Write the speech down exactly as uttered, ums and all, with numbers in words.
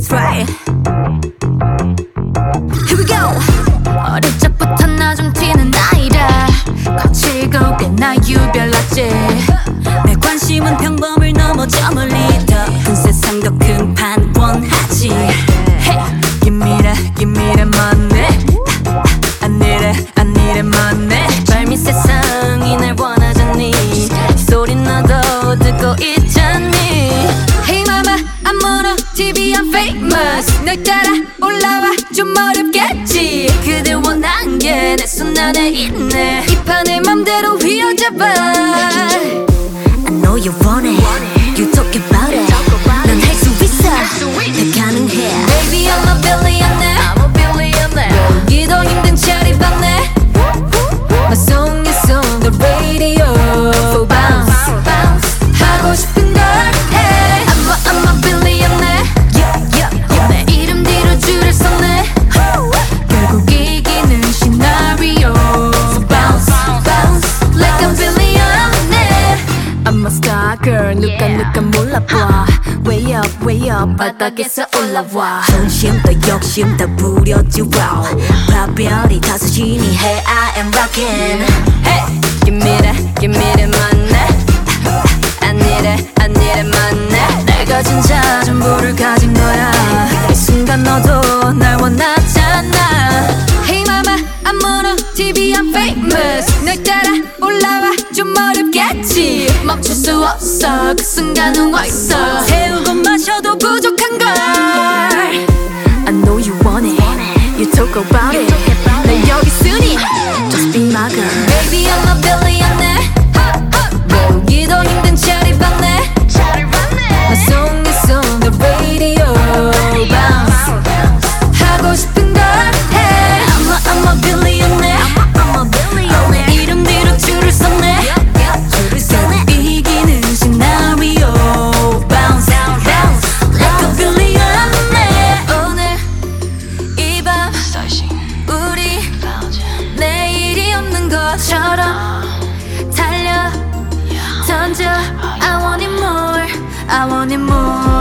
That's right. Here we go. 어릴 적부터 나 좀 튀는 아이라 거칠고 꽤나 유별났지. 내 관심은 평범을 넘어 저 멀리 더 큰 세상 더 큰 판 원하지. Hey, give me that, give me that money. I need it, I need it money. 발밑 세상이 날 원하잖니. 소리 너도 듣고 있잖니. Hey mama, I'm on a 티비, I'm famous. 날 따라 올라와 좀 어렵겠지. 그들 원한 게 내 손 안에 있네. 이 판을 맘대로 휘어잡아. I know you want it, you talk about it. 난 할 수 있어, 내 가능해. Baby I'm a billionaire, I'm a billionaire. 모으기도 힘든 차리 받네. My song is on the radio. So bounce, bounce. 하고 싶은 걸 해. I'm a, I'm a billionaire. Yeah, yeah, yeah. 내 이름 뒤로 줄을 섰네. 결국 이기는 시나리오. So bounce, bounce. Like a billionaire. I'm a star girl. 누가 누가 몰라봐. Way up, way up. 바닥에서 올라와. 전심 더 욕심 더 부려지. Wow. 파별이 다섯이니 Hey I am rockin'. Hey, give me that, give me that money. I need it, I need it money. 내가 진짜 전부를 가진 거야. 이 순간 너도 날 원하잖아. Hey mama, I'm on a 티비, I'm famous. 날 따라 올라와 좀 어렵겠지. 멈출 수 없어 그 순간은 왔어. 세우고 마셔도 부족한 걸. I know you want it, you talk about it. 난 여기 있으니 just be my girl. Baby I'm a billionaire. 모으기도 힘든 차리 받네. My song is on the radio. Bounce. 하고 싶은 걸 해. I'm a, I'm a billionaire. I'm a billionaire. 내 이름 뒤로 줄을 섰네. 결국 이기는 시나리오. Bounce, bounce. Like a billionaire. 오늘 이 밤 우리 내일이 없는 것처럼 달려 던져. I want it more, I want it more.